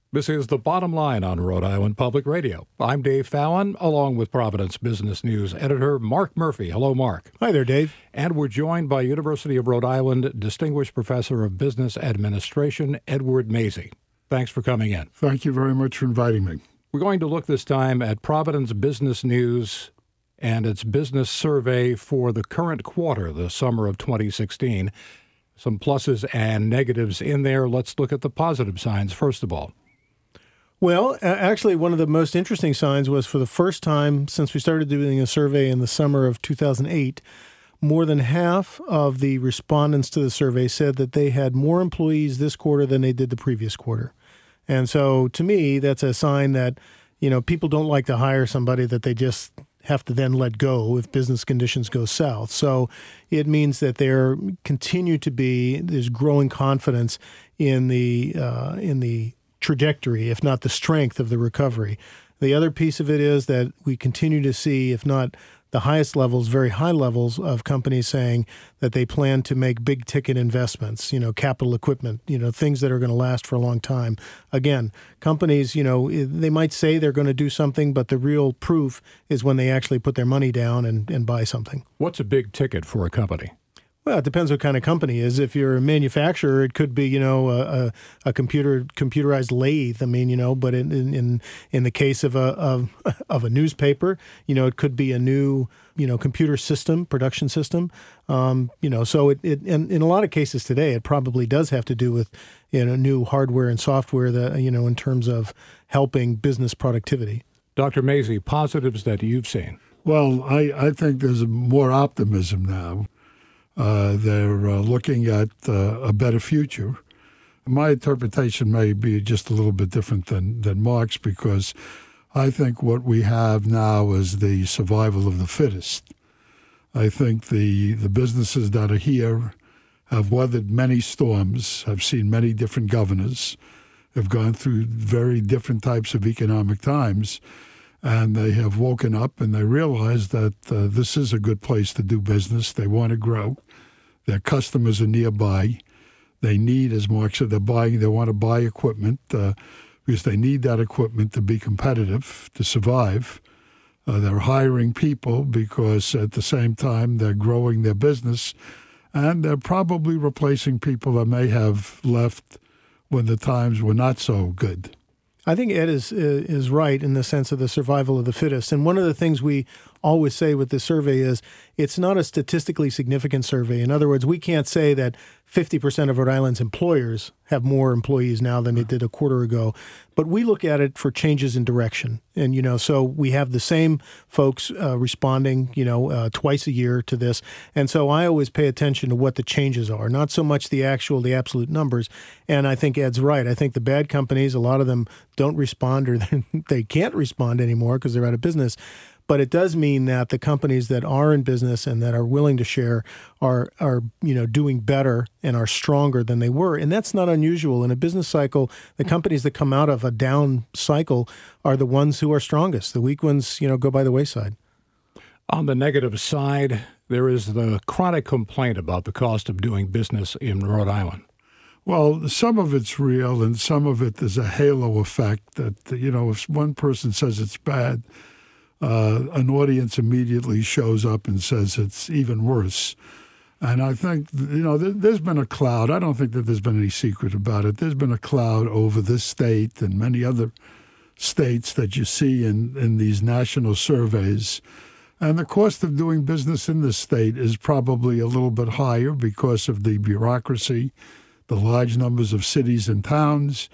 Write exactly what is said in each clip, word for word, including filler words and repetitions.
This is The Bottom Line on Rhode Island Public Radio. I'm Dave Fallon, along with Providence Business News editor Mark Murphy. Hello, Mark. Hi there, Dave. And we're joined by University of Rhode Island Distinguished Professor of Business Administration, Edward Mazie. Thanks for coming in. Thank you very much for inviting me. We're going to look this time at Providence Business News and its business survey for the current quarter, the summer of twenty sixteen. Some pluses and negatives in there. Let's look at the positive signs, first of all. Well, actually, one of the most interesting signs was for the first time since we started doing a survey in the summer of two thousand eight, more than half of the respondents to the survey said that they had more employees this quarter than they did the previous quarter. And so to me, that's a sign that, you know, people don't like to hire somebody that they just have to then let go if business conditions go south. So it means that there continue to be, there's growing confidence in the uh, in the trajectory, if not the strength of the recovery. The other piece of it is that we continue to see, if not the highest levels, very high levels of companies saying that they plan to make big ticket investments, you know, capital equipment, you know, things that are going to last for a long time. Again, companies, you know, they might say they're going to do something, but the real proof is when they actually put their money down and, and buy something. What's a big ticket for a company? Well, it depends what kind of company it is. If you're a manufacturer, it could be, you know, a, a computer computerized lathe. I mean, you know, but in in in the case of a of, of a newspaper, you know, it could be a new, you know, computer system, production system. Um, you know, so it, it in, in a lot of cases today, it probably does have to do with, you know, new hardware and software that, you know, in terms of helping business productivity. Doctor Mazie, positives that you've seen. Well, I, I think there's more optimism now. Uh, they're uh, looking at uh, a better future. My interpretation may be just a little bit different than, than Mark's, because I think what we have now is the survival of the fittest. I think the, the businesses that are here have weathered many storms, have seen many different governors, have gone through very different types of economic times, and they have woken up and they realize that uh, this is a good place to do business. They want to grow. Their customers are nearby. They need, as Mark said, they're buying, they want to buy equipment uh, because they need that equipment to be competitive, to survive. Uh, they're hiring people because at the same time they're growing their business, and they're probably replacing people that may have left when the times were not so good. I think Ed is is right in the sense of the survival of the fittest. And one of the things we always say with this survey is it's not a statistically significant survey. In other words, we can't say that fifty percent of Rhode Island's employers have more employees now than they did a quarter ago. But we look at it for changes in direction. And, you know, so we have the same folks uh, responding, you know, uh, twice a year to this. And so I always pay attention to what the changes are, not so much the actual, the absolute numbers. And I think Ed's right. I think the bad companies, a lot of them don't respond, or they can't respond anymore because they're out of business. But it does mean that the companies that are in business and that are willing to share are, are you know, doing better and are stronger than they were. And that's not unusual. In a business cycle, the companies that come out of a down cycle are the ones who are strongest. The weak ones, you know, go by the wayside. On the negative side, there is the chronic complaint about the cost of doing business in Rhode Island. Well, some of it's real and some of it is a halo effect that, you know, if one person says it's bad, Uh, an audience immediately shows up and says it's even worse. And I think, you know, th- there's been a cloud. I don't think that there's been any secret about it. There's been a cloud over this state and many other states that you see in, in these national surveys. And the cost of doing business in this state is probably a little bit higher because of the bureaucracy, the large numbers of cities and towns.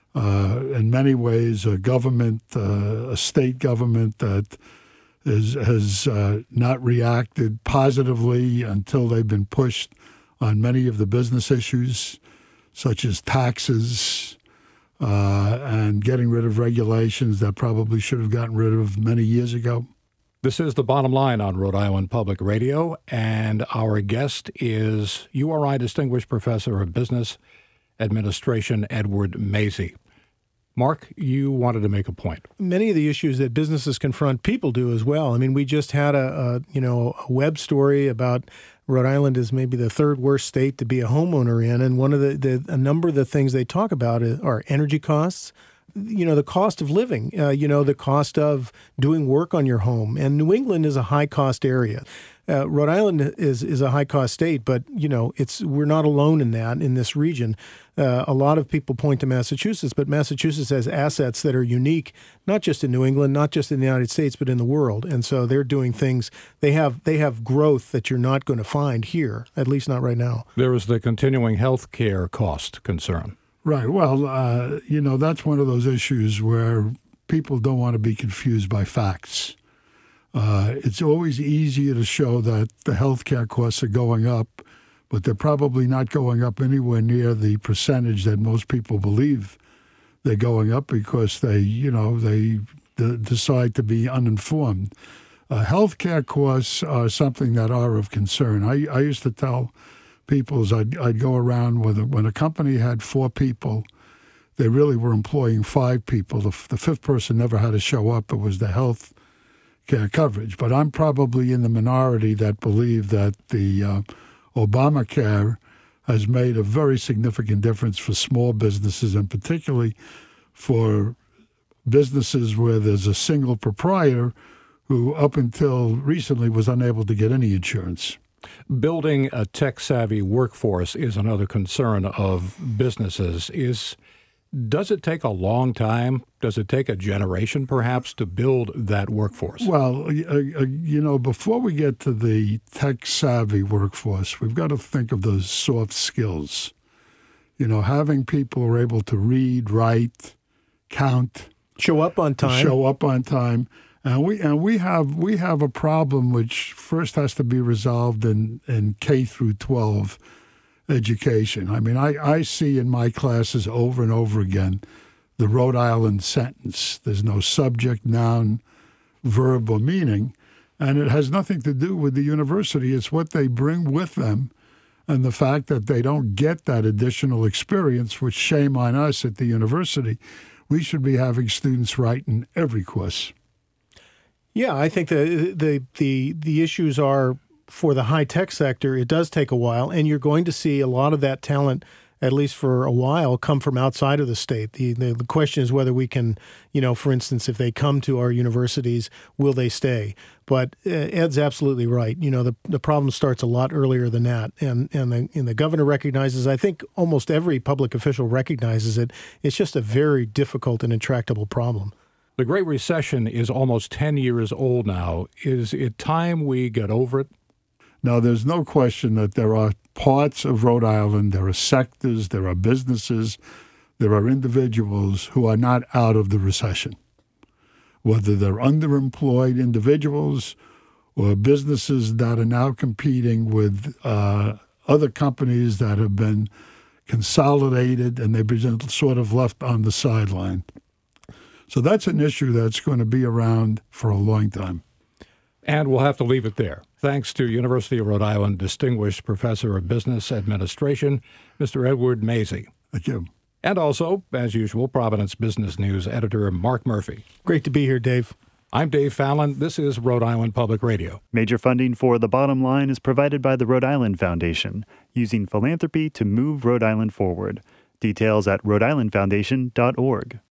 Uh, in many ways, a government, uh, a state government that is, has uh, not reacted positively until they've been pushed on many of the business issues, such as taxes uh, and getting rid of regulations that probably should have gotten rid of many years ago. This is The Bottom Line on Rhode Island Public Radio, and our guest is U R I Distinguished Professor of Business Administration, Edward Mazie. Mark, you wanted to make a point. Many of the issues that businesses confront, people do as well. I mean, we just had a, a you know a web story about Rhode Island is maybe the third worst state to be a homeowner in, and one of the, the a number of the things they talk about are energy costs, you know, the cost of living, uh, you know, the cost of doing work on your home. And New England is a high-cost area. Uh, Rhode Island is is a high-cost state, but, you know, it's we're not alone in that in this region. Uh, a lot of people point to Massachusetts, but Massachusetts has assets that are unique, not just in New England, not just in the United States, but in the world. And so they're doing things. They have they have growth that you're not going to find here, at least not right now. There is the continuing health care cost concern. Right. Well, uh, you know, that's one of those issues where people don't want to be confused by facts. Uh, it's always easier to show that the healthcare costs are going up, but they're probably not going up anywhere near the percentage that most people believe they're going up because they, you know, they d- decide to be uninformed. Uh, healthcare costs are something that are of concern. I, I used to tell people as I'd, I'd go around with a, when a company had four people, they really were employing five people. The, the fifth person never had to show up. It was the health care coverage. But I'm probably in the minority that believe that the uh, Obamacare has made a very significant difference for small businesses, and particularly for businesses where there's a single proprietor who up until recently was unable to get any insurance. Building a tech-savvy workforce is another concern of businesses. Is Does it take a long time? Does it take a generation, perhaps, to build that workforce? Well, uh, you know, before we get to the tech-savvy workforce, we've got to think of those soft skills. You know, having people who are able to read, write, count, show up on time. Show up on time. And we and we have we have a problem which first has to be resolved in, in K through twelve education. I mean, I, I see in my classes over and over again the Rhode Island sentence. There's no subject, noun, verb, or meaning, and it has nothing to do with the university. It's what they bring with them, and the fact that they don't get that additional experience, which shame on us at the university. We should be having students write in every course. Yeah, I think the the the the issues are for the high-tech sector, it does take a while, and you're going to see a lot of that talent, at least for a while, come from outside of the state. The, the the question is whether we can, you know, for instance, if they come to our universities, will they stay? But uh, Ed's absolutely right. You know, the the problem starts a lot earlier than that, and and the, and the governor recognizes, I think almost every public official recognizes it. It's just a very difficult and intractable problem. The Great Recession is almost ten years old now. Is it time we get over it? Now, there's no question that there are parts of Rhode Island, there are sectors, there are businesses, there are individuals who are not out of the recession. Whether they're underemployed individuals or businesses that are now competing with uh, other companies that have been consolidated and they've been sort of left on the sideline. So that's an issue that's going to be around for a long time. And we'll have to leave it there. Thanks to University of Rhode Island Distinguished Professor of Business Administration, Mister Edward Mazie. Thank you. And also, as usual, Providence Business News editor Mark Murphy. Great to be here, Dave. I'm Dave Fallon. This is Rhode Island Public Radio. Major funding for The Bottom Line is provided by the Rhode Island Foundation, using philanthropy to move Rhode Island forward. Details at rhode island foundation dot org.